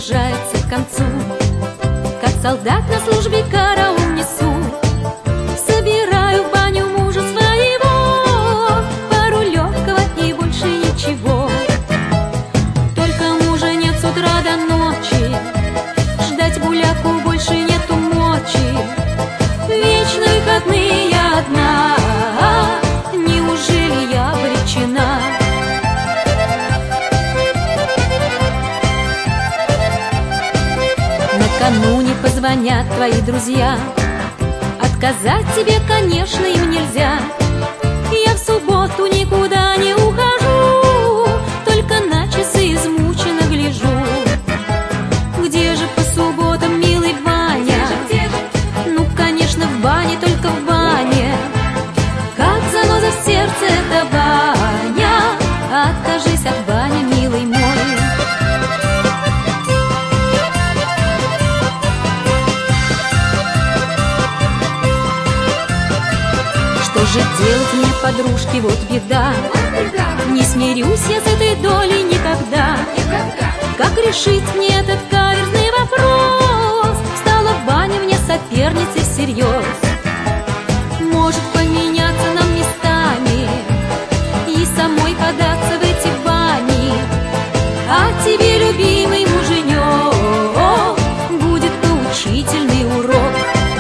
приближается к концу, как солдат на службе караул несу. Собираю в баню мужа своего, пару легкого и больше ничего. Только мужа нет с утра до ночи, ждать гуляку больше нету мочи. Вечно выходные я одна, неужели я обречена? Накануне позвонят твои друзья, отказать тебе, конечно, им нельзя. Я в субботу никуда не ухожу, только на часы измученно гляжу. Где же по субботам, милый, баня? Ну, конечно, в бане, только в бане. Как заноза в сердце эта баня, откажись от бани, милый мой. Что же делать мне, подружки, вот беда. Не смирюсь я с этой долей никогда. Как решить мне этот каверзный вопрос? Стала баня мне соперницей всерьез. Может поменяться нам местами и самой податься в эти бани. А тебе, любимый муженек, будет поучительный урок.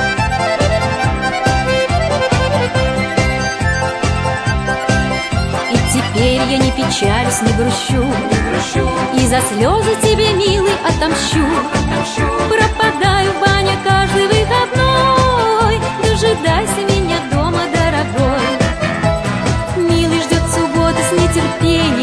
Теперь я не печалюсь, не грущу, и за слезы тебе, милый, отомщу. Пропадаю в бане каждый выходной, дожидайся меня дома, дорогой. Милый ждет субботы с нетерпением.